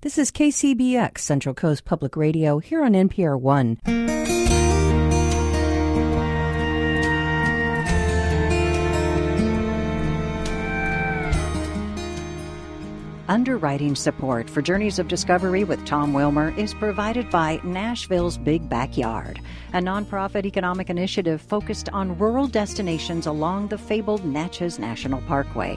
This is KCBX, Central Coast Public Radio, here on NPR One. Underwriting support for Journeys of Discovery with Tom Wilmer is provided by Nashville's Big Backyard, a nonprofit economic initiative focused on rural destinations along the fabled Natchez National Parkway.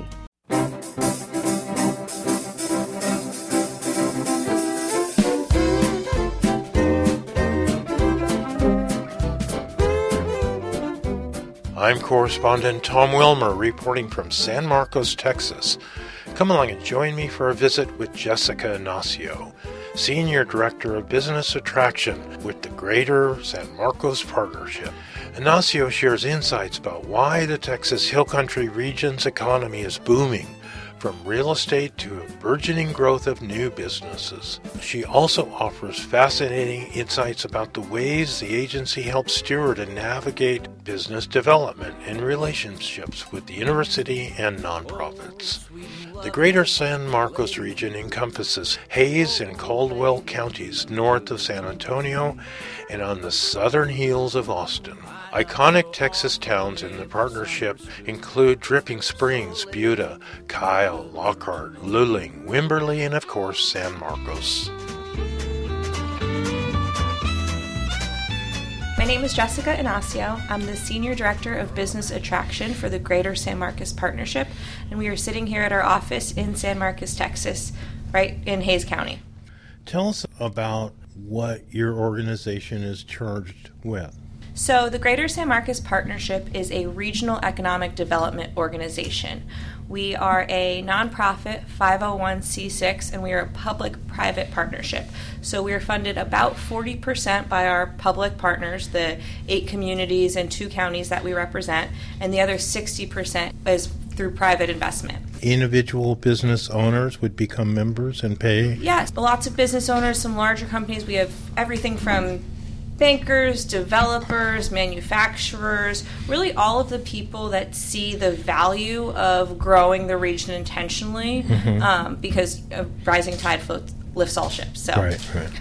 I'm correspondent Tom Wilmer reporting from San Marcos, Texas. Come along and join me for a visit with Jessica Inacio, Senior Director of Business Attraction with the Greater San Marcos Partnership. Inacio shares insights about why the Texas Hill Country region's economy is booming, from real estate to a burgeoning growth of new businesses. She also offers fascinating insights about the ways the agency helps steward and navigate business development and relationships with the university and nonprofits. The Greater San Marcos region encompasses Hays and Caldwell counties north of San Antonio and on the southern hills of Austin. Iconic Texas towns in the partnership include Dripping Springs, Buda, Kyle, Lockhart, Luling, Wimberley, and of course San Marcos. My name is Jessica Inacio. I'm the Senior Director of Business Attraction for the Greater San Marcos Partnership, and we are sitting here at our office in San Marcos, Texas, right in Hays County. Tell us about what your organization is charged with. So the Greater San Marcos Partnership is a regional economic development organization. We are a nonprofit 501c6, and we are a public-private partnership. So we are funded about 40% by our public partners, the 8 communities and 2 counties that we represent, and the other 60% is through private investment. Individual business owners would become members and pay? Yes, lots of business owners, some larger companies. We have everything from bankers, developers, manufacturers, really all of the people that see the value of growing the region intentionally, because a rising tide lifts all ships. So right.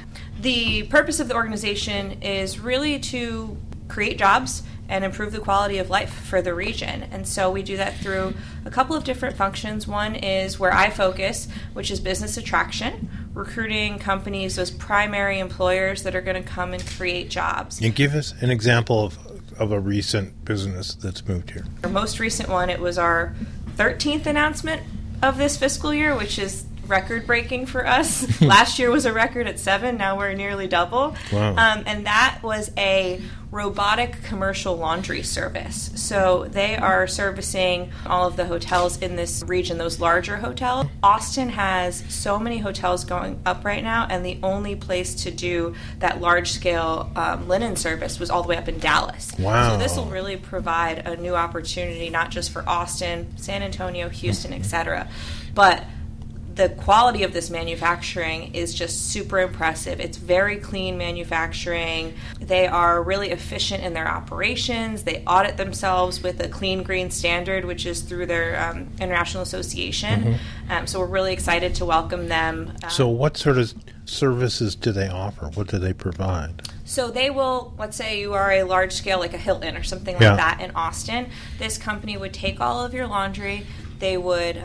The purpose of the organization is really to create jobs and improve the quality of life for the region. And so we do that through a couple of different functions. One is where I focus, which is business attraction, recruiting companies, those primary employers that are going to come and create jobs. And give us an example of a recent business that's moved here. Our most recent one, it was our 13th announcement of this fiscal year, which is record-breaking for us. Last year was a record at 7. Now we're nearly double. Wow. And that was a robotic commercial laundry service. So they are servicing all of the hotels in this region, those larger hotels. Austin has so many hotels going up right now, and the only place to do that large-scale linen service was all the way up in Dallas. Wow. So this will really provide a new opportunity, not just for Austin, San Antonio, Houston, etc., but the quality of this manufacturing is just super impressive. It's very clean manufacturing. They are really efficient in their operations. They audit themselves with a Clean Green Standard, which is through their international association. So we're really excited to welcome them. So what sort of services do they offer? What do they provide? So they will, let's say you are a large scale, like a Hilton or something like that in Austin. This company would take all of your laundry. They would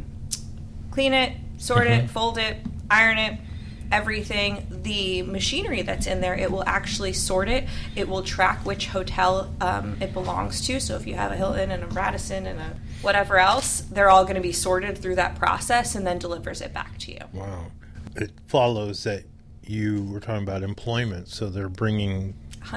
clean it, sort it, fold it, iron it, everything. The machinery that's in there, it will actually sort it. It will track which hotel it belongs to. So if you have a Hilton and a Radisson and a whatever else, they're all going to be sorted through that process and then delivers it back to you. Wow. It follows that you were talking about employment, so they're bringing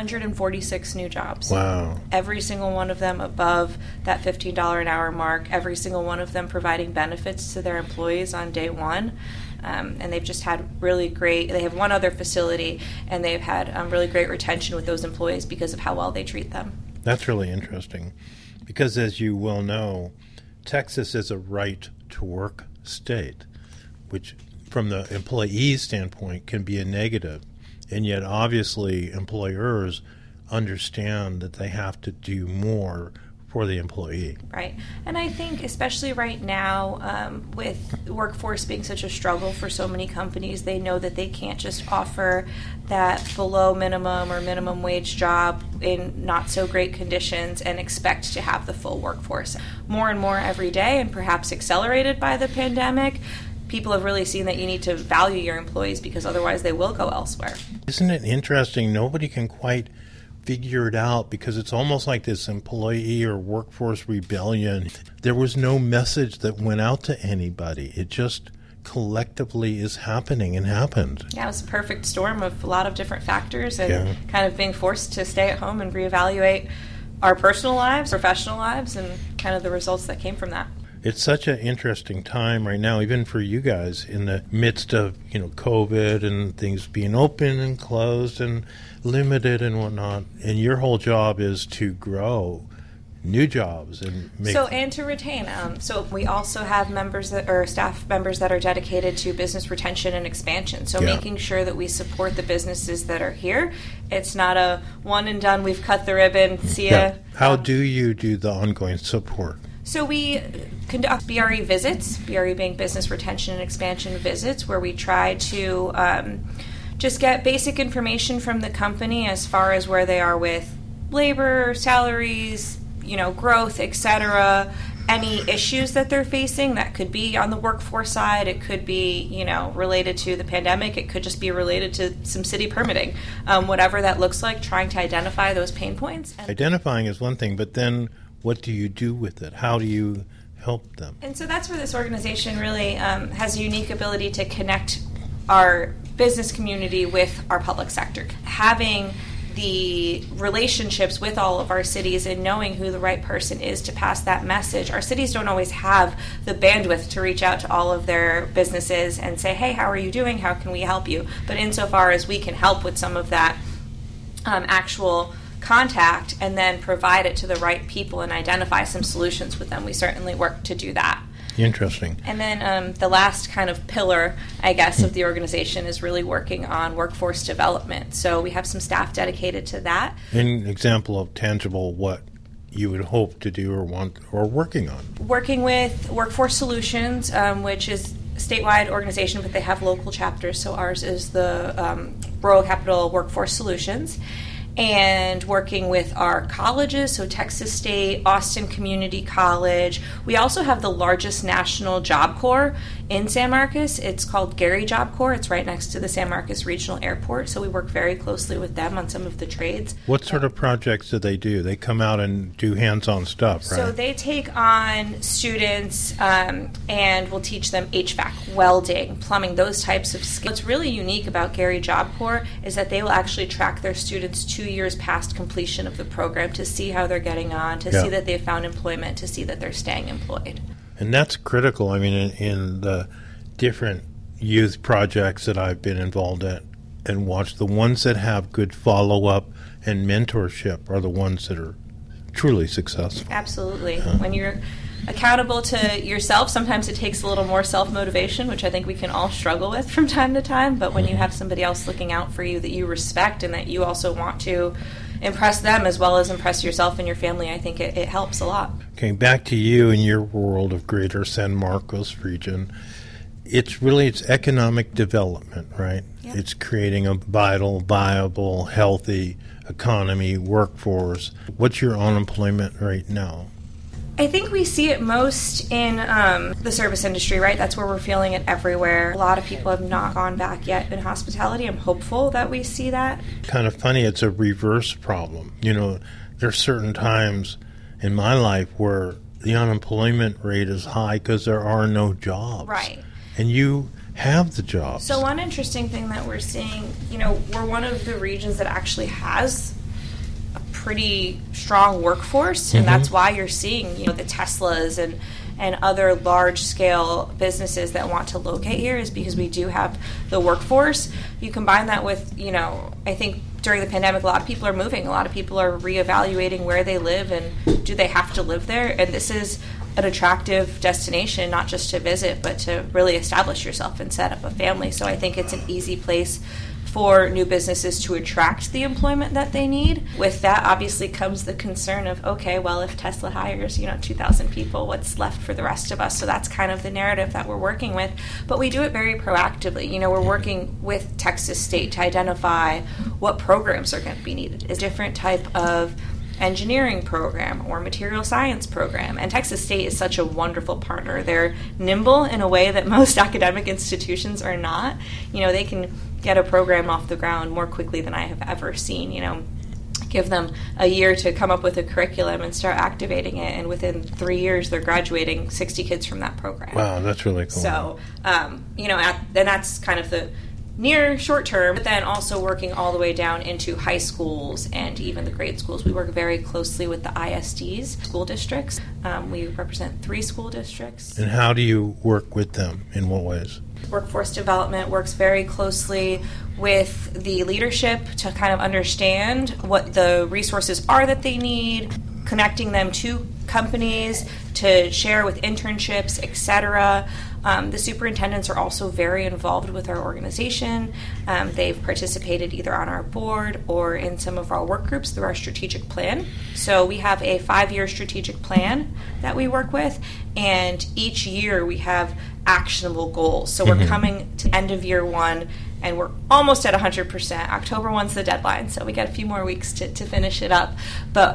146 new jobs. Wow. Every single one of them above that $15 an hour mark, every single one of them providing benefits to their employees on day one. And they've just had really great, they have one other facility, and they've had really great retention with those employees because of how well they treat them. That's really interesting because, as you well know, Texas is a right-to-work state, which from the employee's standpoint can be a negative. And yet, obviously, employers understand that they have to do more for the employee. Right. And I think especially right now, with workforce being such a struggle for so many companies, they know that they can't just offer that below minimum or minimum wage job in not so great conditions and expect to have the full workforce. More and more every day, and perhaps accelerated by the pandemic, people have really seen that you need to value your employees because otherwise they will go elsewhere. Isn't it interesting? Nobody can quite figure it out because it's almost like this employee or workforce rebellion. There was no message that went out to anybody. It just collectively is happening and happened. Yeah, it was a perfect storm of a lot of different factors and kind of being forced to stay at home and reevaluate our personal lives, professional lives, and kind of the results that came from that. It's such an interesting time right now, even for you guys, in the midst of, COVID and things being open and closed and limited and whatnot. And your whole job is to grow new jobs and make... and to retain. So we also have staff members that are dedicated to business retention and expansion. So making sure that we support the businesses that are here. It's not a one and done, we've cut the ribbon, see ya. How do you do the ongoing support? So we conduct BRE visits, BRE being business retention and expansion visits, where we try to just get basic information from the company as far as where they are with labor, salaries, growth, etc. Any issues that they're facing that could be on the workforce side, it could be, related to the pandemic, it could just be related to some city permitting. Whatever that looks like, trying to identify those pain points. Identifying is one thing, but then what do you do with it? How do you help them? And so that's where this organization really has a unique ability to connect our business community with our public sector. Having the relationships with all of our cities and knowing who the right person is to pass that message. Our cities don't always have the bandwidth to reach out to all of their businesses and say, hey, how are you doing? How can we help you? But insofar as we can help with some of that actual contact and then provide it to the right people and identify some solutions with them, we certainly work to do that. Interesting. And then the last kind of pillar, I guess, of the organization is really working on workforce development. So we have some staff dedicated to that. An example of tangible what you would hope to do or want or working on? Working with Workforce Solutions, which is a statewide organization, but they have local chapters. So ours is the Rural Capital Workforce Solutions. And working with our colleges, so Texas State, Austin Community College. We also have the largest national Job Corps in San Marcos. It's called Gary Job Corps. It's right next to the San Marcos Regional Airport, so we work very closely with them on some of the trades. What sort of projects do they do? They come out and do hands-on stuff, right? So they take on students and will teach them HVAC, welding, plumbing, those types of skills. What's really unique about Gary Job Corps is that they will actually track their students 2 years past completion of the program to see how they're getting on, to see that they've found employment, to see that they're staying employed. And that's critical. I mean, in the different youth projects that I've been involved in and watched, the ones that have good follow-up and mentorship are the ones that are truly successful. Absolutely. When you're accountable to yourself, sometimes it takes a little more self-motivation, which I think we can all struggle with from time to time, but when you have somebody else looking out for you that you respect and that you also want to impress them as well as impress yourself and your family, I think it helps a lot. Okay, back to you in your world of greater San Marcos region. It's economic development, right? Yep. It's creating a viable, healthy economy, workforce. What's your unemployment rate now? I think we see it most in the service industry, right? That's where we're feeling it everywhere. A lot of people have not gone back yet in hospitality. I'm hopeful that we see that. Kind of funny, it's a reverse problem. There's certain times in my life where the unemployment rate is high because there are no jobs. Right. And you have the jobs. So one interesting thing that we're seeing, we're one of the regions that actually has a pretty strong workforce, and that's why you're seeing, the Teslas and other large-scale businesses that want to locate here, is because we do have the workforce. You combine that with, I think during the pandemic, a lot of people are moving. A lot of people are reevaluating where they live and do they have to live there. And this is an attractive destination, not just to visit, but to really establish yourself and set up a family. So I think it's an easy place for new businesses to attract the employment that they need. With that, obviously, comes the concern of, okay, well, if Tesla hires, 2,000 people, what's left for the rest of us? So that's kind of the narrative that we're working with. But we do it very proactively. We're working with Texas State to identify what programs are going to be needed. Is a different type of engineering program or material science program. And Texas State is such a wonderful partner. They're nimble in a way that most academic institutions are not. They can get a program off the ground more quickly than I have ever seen. Give them a year to come up with a curriculum and start activating it, and within 3 years they're graduating 60 kids from that program. Wow, that's really cool. So, and that's kind of the near short term, but then also working all the way down into high schools and even the grade schools. We work very closely with the ISDs, school districts. We represent 3 school districts. And how do you work with them? In what ways? Workforce development works very closely with the leadership to kind of understand what the resources are that they need, connecting them to companies to share with internships, etc. The superintendents are also very involved with our organization. They've participated either on our board or in some of our work groups through our strategic plan. So we have a 5-year strategic plan that we work with, and each year we have actionable goals. So we're coming to end of year 1, and we're almost at 100%. October 1's the deadline, so we got a few more weeks to finish it up. But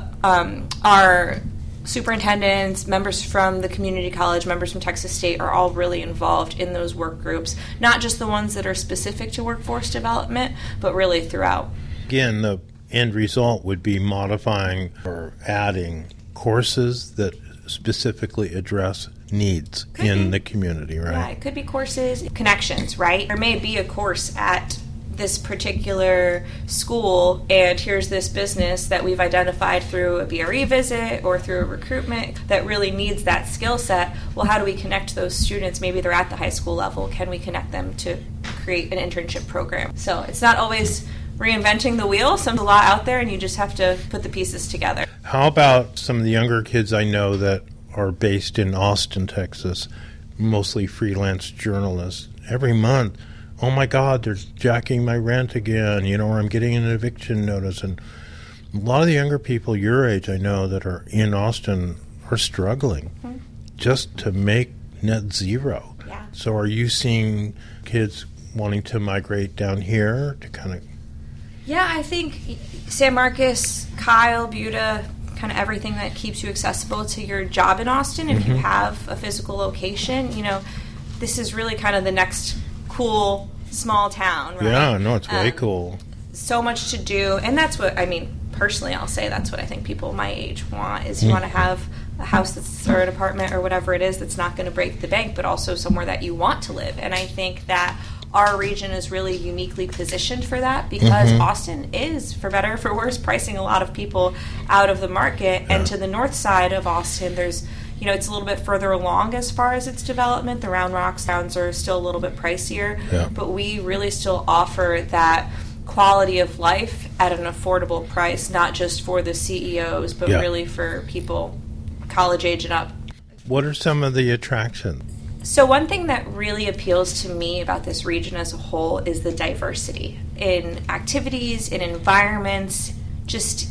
our superintendents, members from the community college, members from Texas State are all really involved in those work groups, not just the ones that are specific to workforce development, but really throughout. Again, the end result would be modifying or adding courses that specifically address needs in the community, right? Yeah, it could be courses, connections, right? There may be a course at this particular school, and here's this business that we've identified through a BRE visit or through a recruitment that really needs that skill set. Well, how do we connect those students? Maybe they're at the high school level. Can we connect them to create an internship program? So it's not always reinventing the wheel. There's a lot out there, and you just have to put the pieces together. How about some of the younger kids I know that are based in Austin, Texas, mostly freelance journalists? Every month, oh my God, they're jacking my rent again, or I'm getting an eviction notice. And a lot of the younger people your age I know that are in Austin are struggling just to make net zero. Yeah. So are you seeing kids wanting to migrate down here to kind of... Yeah, I think San Marcos, Kyle, Buda, kind of everything that keeps you accessible to your job in Austin. If you have a physical location, this is really kind of the next cool small town, right? Yeah, no, it's way cool. So much to do, and that's what, personally, I'll say that's what I think people my age want, is you want to have a house or an apartment or whatever it is that's not going to break the bank, but also somewhere that you want to live. And I think that our region is really uniquely positioned for that, because Austin is, for better or for worse, pricing a lot of people out of the market. Yeah. And to the north side of Austin, there's, it's a little bit further along as far as its development. The Round Rock towns are still a little bit pricier, but we really still offer that quality of life at an affordable price, not just for the CEOs, but really for people college age and up. What are some of the attractions? So one thing that really appeals to me about this region as a whole is the diversity in activities, in environments. Just,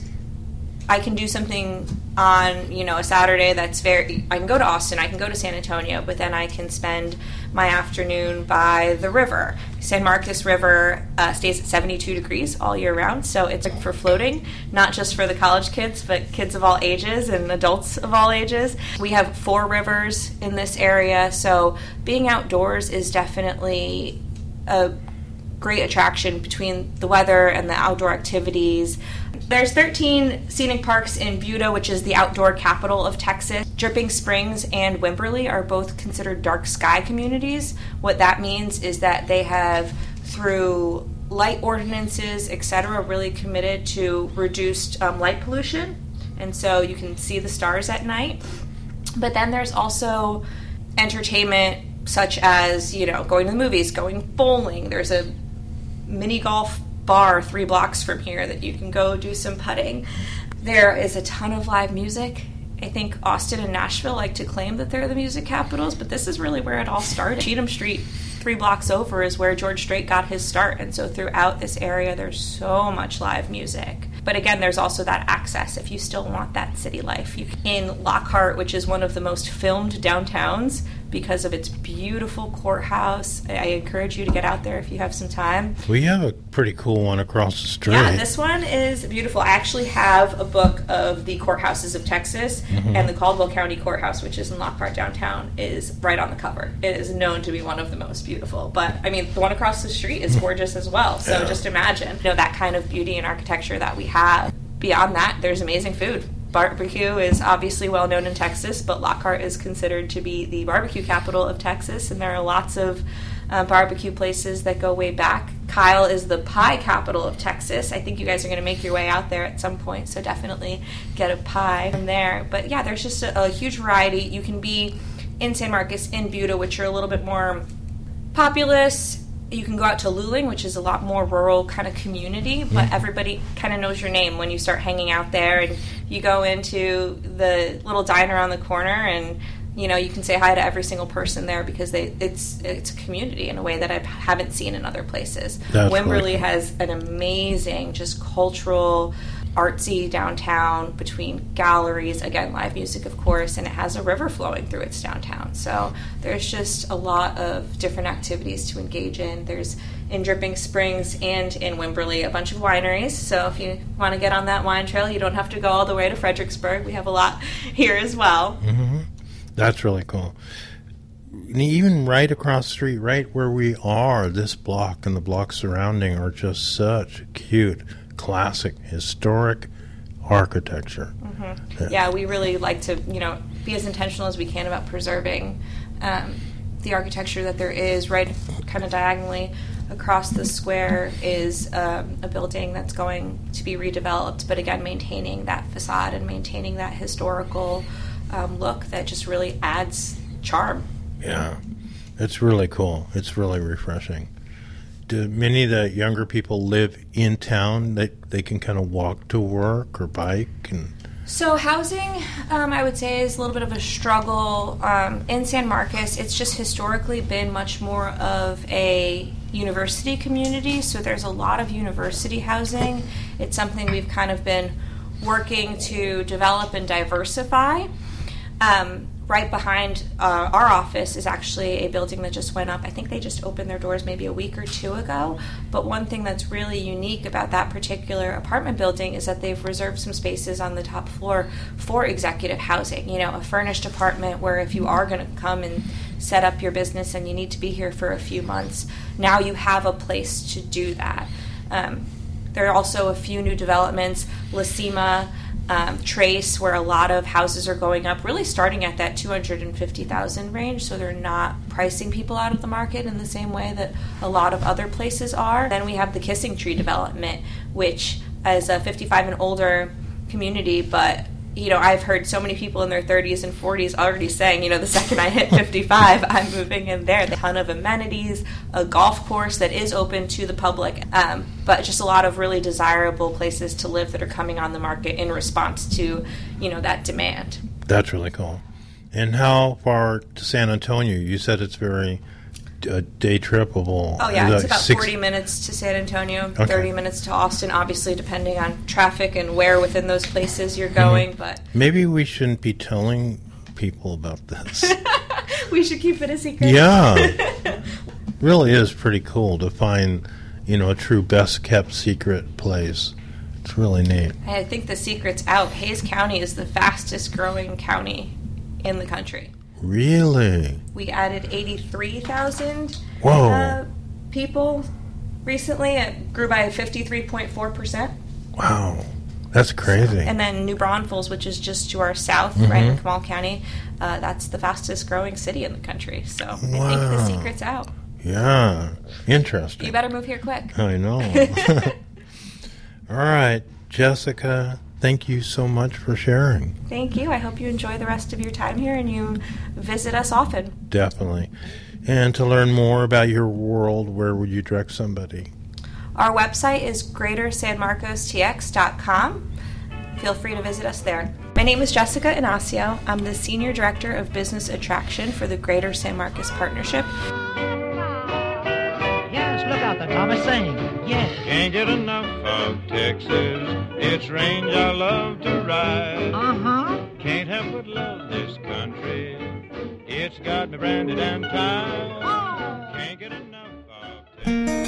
I can do something on, a Saturday that's I can go to Austin, I can go to San Antonio, but then I can spend my afternoon by the river. San Marcos River stays at 72 degrees all year round, so it's for floating, not just for the college kids, but kids of all ages and adults of all ages. We have 4 rivers in this area, so being outdoors is definitely a great attraction between the weather and the outdoor activities. There's 13 scenic parks in Buda, which is the outdoor capital of Texas. Dripping Springs and Wimberley are both considered dark sky communities. What that means is that they have, through light ordinances, etc., really committed to reduced light pollution. And so you can see the stars at night. But then there's also entertainment such as, going to the movies, going bowling. There's a mini golf bar 3 blocks from here that you can go do some putting. There is a ton of live music. I think Austin and Nashville like to claim that they're the music capitals, but this is really where it all started. Cheatham Street 3 blocks over is where George Strait got his start. And so throughout this area, there's so much live music. But again, there's also that access if you still want that city life. In Lockhart, which is one of the most filmed downtowns because of its beautiful courthouse, I encourage you to get out there if you have some time. We have a pretty cool one across the street. Yeah, this one is beautiful. I actually have a book of the courthouses of Texas, and the Caldwell County Courthouse, which is in Lockhart downtown, is right on the cover. It is known to be one of the most beautiful. But, I mean, the one across the street is gorgeous as well. So just imagine, that kind of beauty and architecture that we have. Beyond that, there's amazing food. Barbecue is obviously well known in Texas, but Lockhart is considered to be the barbecue capital of Texas, and there are lots of barbecue places that go way back. Kyle is the pie capital of Texas. I think you guys are going to make your way out there at some point, so definitely get a pie from there. But yeah, there's just a huge variety. You can be in San Marcos, in Buda, which are a little bit more populous. You can go out to Luling, which is a lot more rural kind of community, but everybody kind of knows your name when you start hanging out there, and you go into the little diner on the corner, and you can say hi to every single person there because it's a community in a way that I haven't seen in other places. Wimberley has an amazing just cultural, artsy downtown between galleries, again, live music, of course, and it has a river flowing through its downtown. So there's just a lot of different activities to engage in. There's in Dripping Springs and in Wimberley a bunch of wineries. So if you want to get on that wine trail, you don't have to go all the way to Fredericksburg. We have a lot here as well. Mm-hmm. That's really cool. Even right across the street, right where we are, this block and the blocks surrounding are just such cute, classic, historic architecture. Mm-hmm. Yeah, we really like to, be as intentional as we can about preserving the architecture that there is. Right kind of diagonally across the square is a building that's going to be redeveloped, but again, maintaining that facade and maintaining that historical look that just really adds charm. Yeah, it's really cool. It's really refreshing. Do many of the younger people live in town that they can kind of walk to work or bike? So housing, I would say, is a little bit of a struggle. In San Marcos, it's just historically been much more of a university community, so there's a lot of university housing. It's something we've kind of been working to develop and diversify. Right behind our office is actually a building that just went up. I think they just opened their doors maybe a week or two ago. But one thing that's really unique about that particular apartment building is that they've reserved some spaces on the top floor for executive housing. A furnished apartment where if you are going to come and set up your business and you need to be here for a few months, now you have a place to do that. There are also a few new developments, La Cima, Trace, where a lot of houses are going up, really starting at that $250,000 range, so they're not pricing people out of the market in the same way that a lot of other places are. Then we have the Kissing Tree development, which is a 55 and older community, but I've heard so many people in their 30s and 40s already saying, the second I hit 55, I'm moving in there. A ton of amenities, a golf course that is open to the public, but just a lot of really desirable places to live that are coming on the market in response to, that demand. That's really cool. And how far to San Antonio? You said it's very day tripable. Oh, yeah, it's about 40 minutes to San Antonio, 30 minutes to Austin, obviously depending on traffic and where within those places you're going. But maybe we shouldn't be telling people about this. We should keep it a secret. Yeah. Really is pretty cool to find, a true best-kept secret place. It's really neat. I think the secret's out. Hays County is the fastest-growing county in the country. Really? We added 83,000 people recently. It grew by 53.4%. Wow. That's crazy. And then New Braunfels, which is just to our south, right in Comal County, that's the fastest growing city in the country. So I think the secret's out. Yeah. Interesting. You better move here quick. I know. All right. Jessica, thank you so much for sharing. Thank you. I hope you enjoy the rest of your time here and you visit us often. Definitely. And to learn more about your world, where would you direct somebody? Our website is greatersanmarcostx.com. Feel free to visit us there. My name is Jessica Inacio. I'm the Senior Director of Business Attraction for the Greater San Marcos Partnership. Arthur Thomas sing. Yeah. Can't get enough of Texas. It's range I love to ride. Uh-huh. Can't help but love this country. It's got me branded and tied. Oh. Can't get enough of Texas.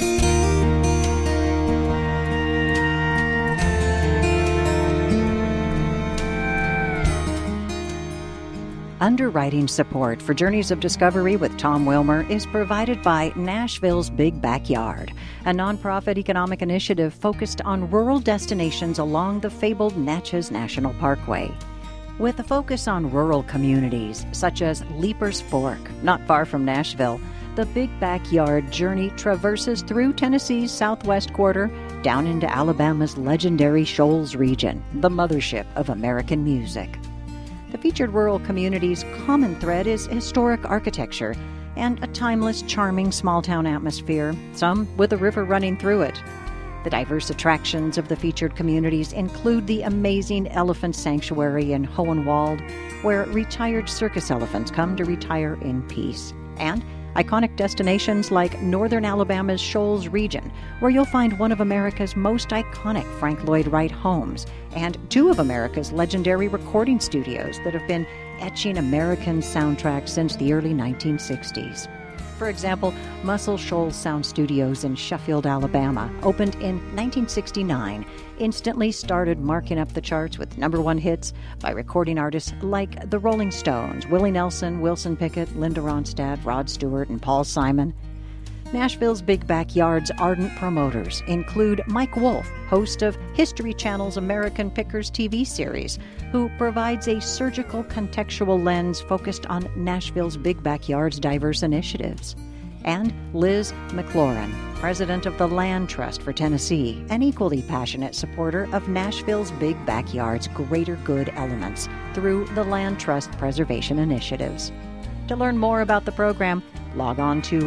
Underwriting support for Journeys of Discovery with Tom Wilmer is provided by Nashville's Big Backyard, a nonprofit economic initiative focused on rural destinations along the fabled Natchez National Parkway. With a focus on rural communities, such as Leapers Fork, not far from Nashville, the Big Backyard journey traverses through Tennessee's southwest quarter down into Alabama's legendary Shoals region, the mothership of American music. The featured rural community's common thread is historic architecture and a timeless, charming small-town atmosphere, some with a river running through it. The diverse attractions of the featured communities include the amazing Elephant Sanctuary in Hohenwald, where retired circus elephants come to retire in peace, and iconic destinations like northern Alabama's Shoals region, where you'll find one of America's most iconic Frank Lloyd Wright homes and two of America's legendary recording studios that have been etching American soundtracks since the early 1960s. For example, Muscle Shoals Sound Studios in Sheffield, Alabama, opened in 1969, instantly started marking up the charts with #1 hits by recording artists like the Rolling Stones, Willie Nelson, Wilson Pickett, Linda Ronstadt, Rod Stewart, and Paul Simon. Nashville's Big Backyard's ardent promoters include Mike Wolf, host of History Channel's American Pickers TV series, who provides a surgical contextual lens focused on Nashville's Big Backyard's diverse initiatives. And Liz McLaurin, president of the Land Trust for Tennessee, an equally passionate supporter of Nashville's Big Backyard's greater good elements through the Land Trust preservation initiatives. To learn more about the program, log on to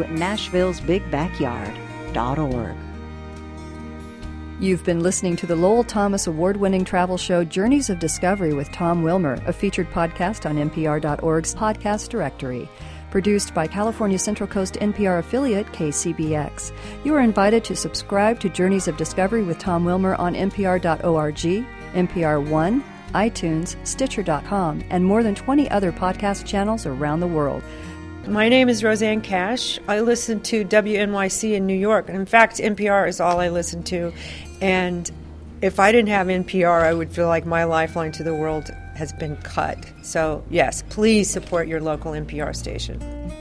nashvillesbigbackyard.org. You've been listening to the Lowell Thomas award-winning travel show Journeys of Discovery with Tom Wilmer, a featured podcast on NPR.org's podcast directory. Produced by California Central Coast NPR affiliate KCBX. You are invited to subscribe to Journeys of Discovery with Tom Wilmer on NPR.org, NPR One, iTunes, Stitcher.com, and more than 20 other podcast channels around the world. My name is Roseanne Cash. I listen to WNYC in New York. In fact, NPR is all I listen to. And if I didn't have NPR, I would feel like my lifeline to the world has been cut. So, yes, please support your local NPR station.